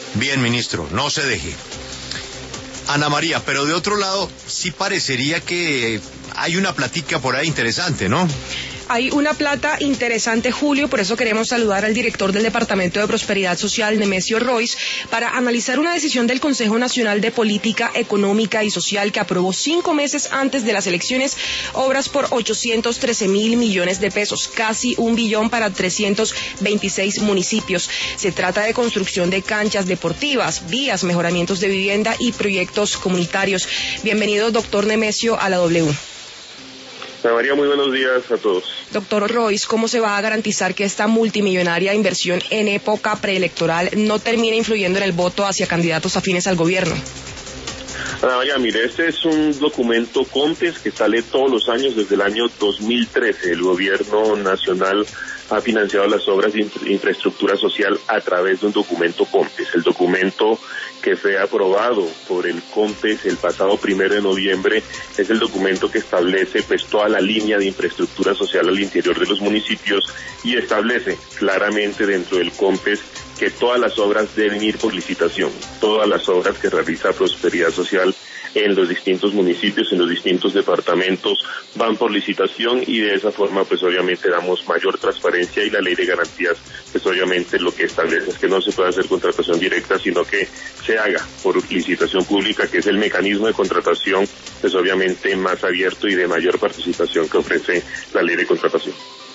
Bien, ministro, no se deje. Ana María, pero de otro lado, sí parecería que hay una plática por ahí interesante, ¿no? Hay una plata interesante, Julio, por eso queremos saludar al director del Departamento de Prosperidad Social, Nemesio Royce, para analizar una decisión del Consejo Nacional de Política Económica y Social que aprobó 5 meses antes de las elecciones obras por 813.000 millones de pesos, casi 1 billón para 326 municipios. Se trata de construcción de canchas deportivas, vías, mejoramientos de vivienda y proyectos comunitarios. Bienvenido, doctor Nemesio, a la W. Ana María, muy buenos días a todos. Doctor Royce, ¿cómo se va a garantizar que esta multimillonaria inversión en época preelectoral no termine influyendo en el voto hacia candidatos afines al gobierno? Ana María, mire, este es un documento COMPES que sale todos los años desde el año 2013. El gobierno nacional ha financiado las obras de infraestructura social a través de un documento COMPES. El documento que fue aprobado por el COMPES el pasado 1 de noviembre es el documento que establece pues toda la línea de infraestructura social al interior de los municipios y establece claramente dentro del COMPES que todas las obras deben ir por licitación, todas las obras que realiza Prosperidad Social en los distintos municipios, en los distintos departamentos, van por licitación y de esa forma pues obviamente damos mayor transparencia y la ley de garantías pues obviamente lo que establece es que no se puede hacer contratación directa sino que se haga por licitación pública, que es el mecanismo de contratación pues obviamente más abierto y de mayor participación que ofrece la ley de contratación.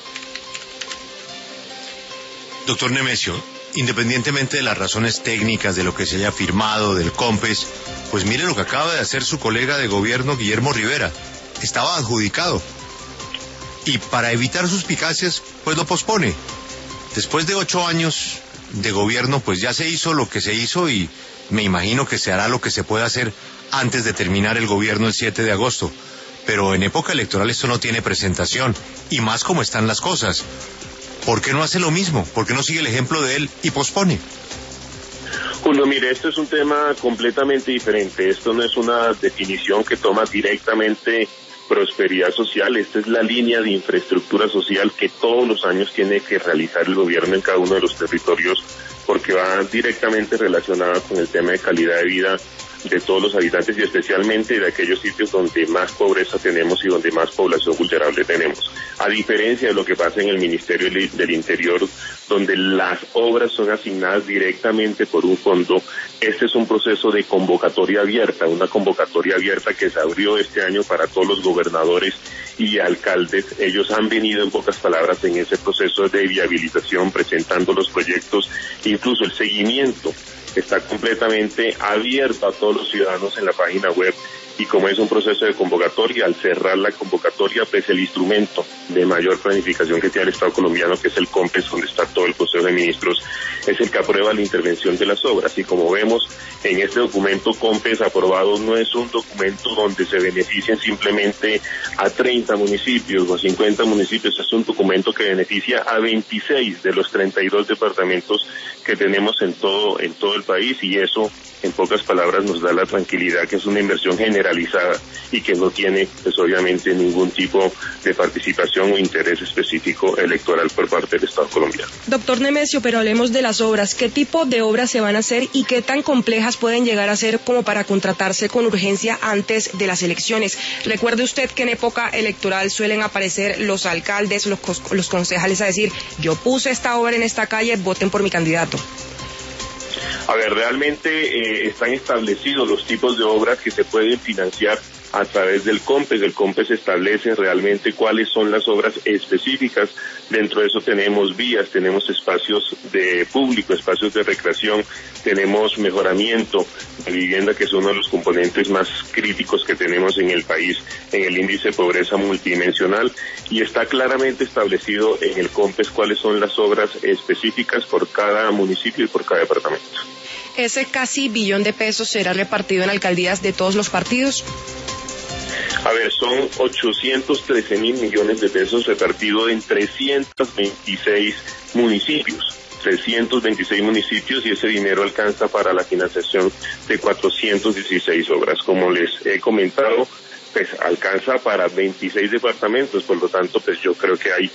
Doctor Nemesio, independientemente de las razones técnicas de lo que se haya firmado del COMPES, pues mire lo que acaba de hacer su colega de gobierno, Guillermo Rivera. Estaba adjudicado. Y para evitar suspicacias, pues lo pospone. Después de 8 años de gobierno, pues ya se hizo lo que se hizo y me imagino que se hará lo que se pueda hacer antes de terminar el gobierno el 7 de agosto. Pero en época electoral esto no tiene presentación, y más como están las cosas. ¿Por qué no hace lo mismo? ¿Por qué no sigue el ejemplo de él y pospone? Julio, mire, esto es un tema completamente diferente. Esto no es una definición que toma directamente Prosperidad Social. Esta es la línea de infraestructura social que todos los años tiene que realizar el gobierno en cada uno de los territorios porque va directamente relacionada con el tema de calidad de vida de todos los habitantes y especialmente de aquellos sitios donde más pobreza tenemos y donde más población vulnerable tenemos. A diferencia de lo que pasa en el Ministerio del Interior, donde las obras son asignadas directamente por un fondo, este es un proceso de convocatoria abierta, una convocatoria abierta que se abrió este año para todos los gobernadores y alcaldes. Ellos han venido en pocas palabras en ese proceso de viabilización presentando los proyectos, incluso el seguimiento está completamente abierto a todos los ciudadanos en la página web y como es un proceso de convocatoria, al cerrar la convocatoria, pues el instrumento de mayor planificación que tiene el Estado colombiano, que es el COMPES, donde está todo el Consejo de Ministros, es el que aprueba la intervención de las obras. Y como vemos, en este documento COMPES aprobado no es un documento donde se beneficien simplemente a 30 municipios o a 50 municipios, es un documento que beneficia a 26 de los 32 departamentos que tenemos en todo el país y eso, en pocas palabras, nos da la tranquilidad que es una inversión generalizada y que no tiene, pues obviamente, ningún tipo de participación o interés específico electoral por parte del Estado colombiano. Doctor Nemesio, pero hablemos de las obras. ¿Qué tipo de obras se van a hacer y qué tan complejas pueden llegar a ser como para contratarse con urgencia antes de las elecciones? Recuerde usted que en época electoral suelen aparecer los alcaldes, los concejales a decir, yo puse esta obra en esta calle, voten por mi candidato. A ver, realmente están establecidos los tipos de obras que se pueden financiar a través del COMPES. El COMPES establece realmente cuáles son las obras específicas. Dentro de eso tenemos vías, tenemos espacios de público, espacios de recreación, tenemos mejoramiento de vivienda, que es uno de los componentes más críticos que tenemos en el país, en el índice de pobreza multidimensional, y está claramente establecido en el COMPES cuáles son las obras específicas por cada municipio y por cada departamento. ¿Ese casi billón de pesos será repartido en alcaldías de todos los partidos? A ver, son 813.000 millones de pesos repartidos en 326 municipios. 326 municipios y ese dinero alcanza para la financiación de 416 obras. Como les he comentado, pues alcanza para 26 departamentos, por lo tanto, pues yo creo que hay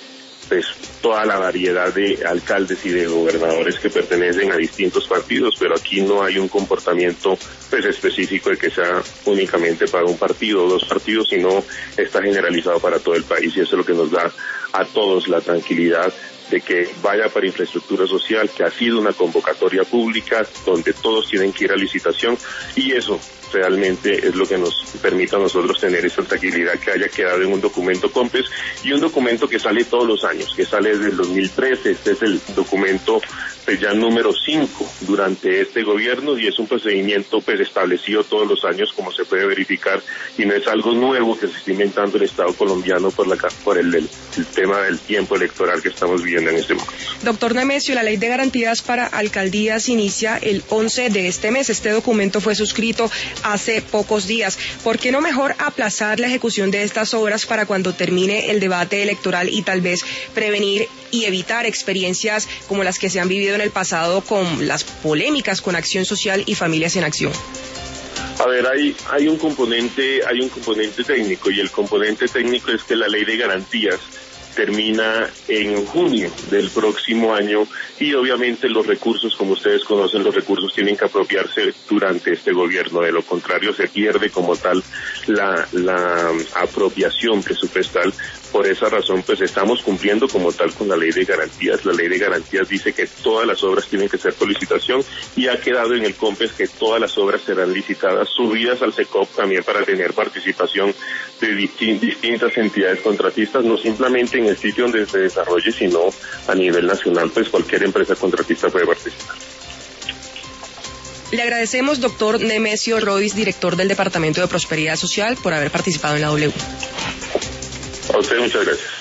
pues toda la variedad de alcaldes y de gobernadores que pertenecen a distintos partidos, pero aquí no hay un comportamiento pues específico de que sea únicamente para un partido o dos partidos, sino está generalizado para todo el país, y eso es lo que nos da a todos la tranquilidad de que vaya para infraestructura social, que ha sido una convocatoria pública donde todos tienen que ir a licitación, y eso realmente es lo que nos permite a nosotros tener esa tranquilidad que haya quedado en un documento COMPES, y un documento que sale todos los años, que sale desde el 2013. Este es el documento pues ya número 5 durante este gobierno, y es un procedimiento pues establecido todos los años, como se puede verificar, y no es algo nuevo que se está inventando el Estado colombiano por el tema del tiempo electoral que estamos viviendo en este momento. Doctor Nemesio, la Ley de Garantías para Alcaldías inicia el 11 de este mes. Este documento fue suscrito hace pocos días. ¿Por qué no mejor aplazar la ejecución de estas obras para cuando termine el debate electoral y tal vez prevenir y evitar experiencias como las que se han vivido en el pasado con las polémicas con Acción Social y Familias en Acción? A ver, hay un componente técnico, y el componente técnico es que la Ley de Garantías termina en junio del próximo año, y obviamente los recursos, como ustedes conocen, los recursos tienen que apropiarse durante este gobierno. De lo contrario, se pierde como tal la apropiación presupuestal. Por esa razón, pues estamos cumpliendo como tal con la Ley de Garantías. La Ley de Garantías dice que todas las obras tienen que ser por licitación, y ha quedado en el COMPES que todas las obras serán licitadas, subidas al SECOP también para tener participación de distintas entidades contratistas, no simplemente en el sitio donde se desarrolle, sino a nivel nacional, pues cualquier empresa contratista puede participar. Le agradecemos, doctor Nemesio Royce, director del Departamento de Prosperidad Social, por haber participado en la W. A usted muchas gracias.